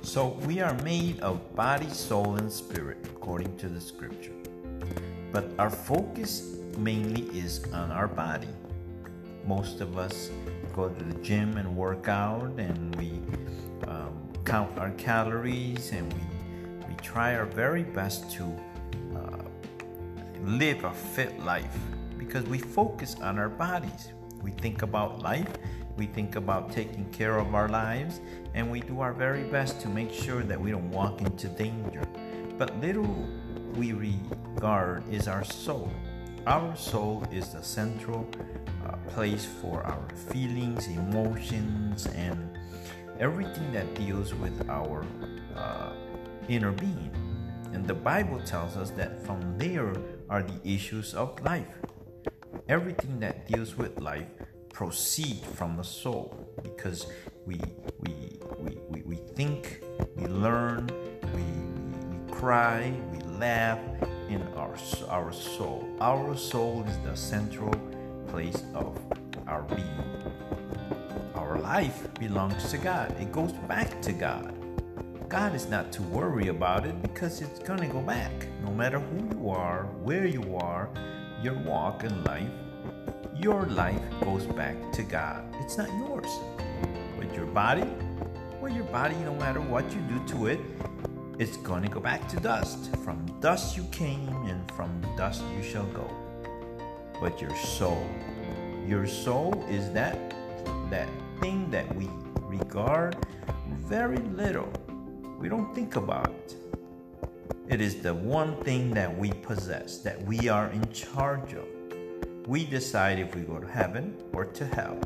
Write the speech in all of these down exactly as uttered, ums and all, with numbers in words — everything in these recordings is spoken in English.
So we are made of body, soul, and spirit according to the scripture. But our focus mainly is on our body. Most of us go to the gym and work out, and we um, count our calories, and we, we try our very best to uh, live a fit life because we focus on our bodies. We think about life, we think about taking care of our lives, and we do our very best to make sure that we don't walk into danger. But little we regard is our soul. Our soul is the central uh, place for our feelings, emotions, and everything that deals with our uh, inner being. And the Bible tells us that from there are the issues of life. Everything that deals with life proceeds from the soul, because we we we we, we think, we learn, we, we, we cry, we laugh in our our soul. Our soul is the central place of our being. Our life belongs to God. It goes back to God. God is not to worry about it because it's going to go back. No matter who you are, where you are, your walk in life, your life goes back to God. It's not yours. But your body, well, your body, no matter what you do to it, it's going to go back to dust. From dust you came, and from dust you shall go. But your soul, your soul is that, that thing that we regard very little. We don't think about it. It is the one thing that we possess, that we are in charge of. We decide if we go to heaven or to hell.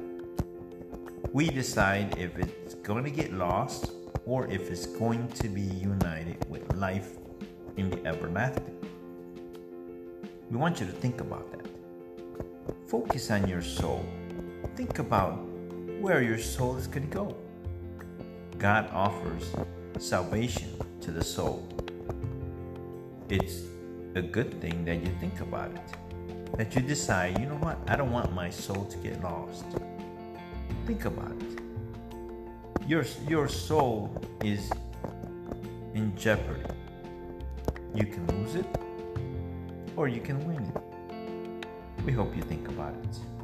We decide if it's going to get lost or if it's going to be united with life in the everlasting. We want you to think about that. Focus on your soul. Think about where your soul is going to go. God offers salvation to the soul. It's a good thing that you think about it. That you decide, you know what, I don't want my soul to get lost. Think about it. Your, your soul is in jeopardy. You can lose it or you can win it. We hope you think about it.